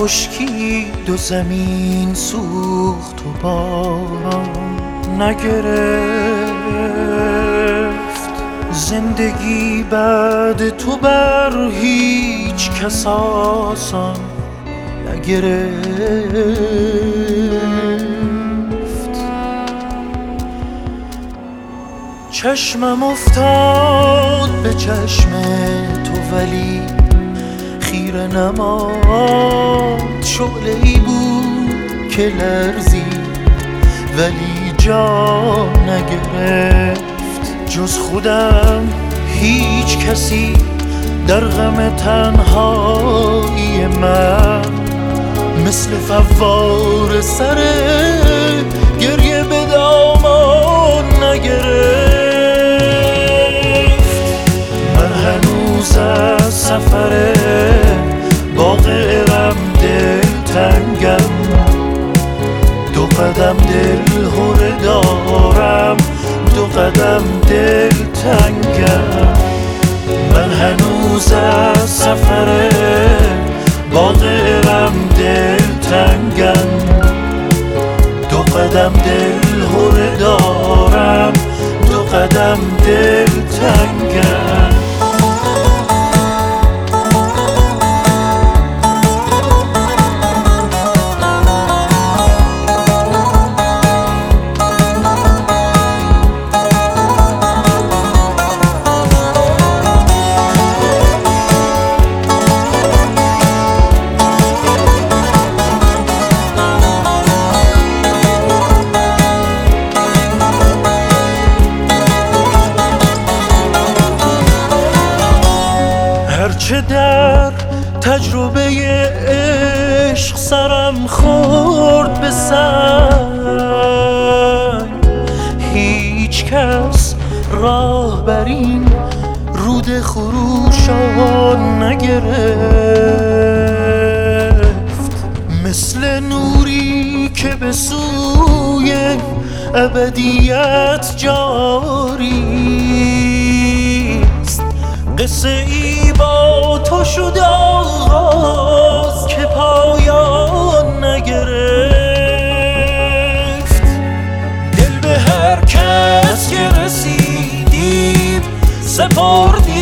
خشکید و زمین سوخت و باران نگرفت. زندگی بعد تو بر هیچ کس آسان نگرفت. چشمم افتاد به چشم تو ولی خیره نماد. شعله‌ای بود که لرزید ولی جا نگرفت. جز خودم هیچ کسی در غم تنهایی من مثل فوار سر گریه به دامان نگرفت. من هنوز از سفر باغ ارم دلتنگم. دو قدم دل هره دارم، دو قدم دلتنگم. من هنوز از سفر باغ ارم دلتنگم. دو قدم دل هره دارم، دو قدم دلتنگم. هرچه در تجربه عشق سرم خورد به سنگ، هیچ کس راه بر این رود خروشان نگرفت. مثل نوری که به سوی ابدیت جاری است، قصه ای با تو شد آغاز که پایان نگرفت. دل به هر کس که رسیدیم سپردیم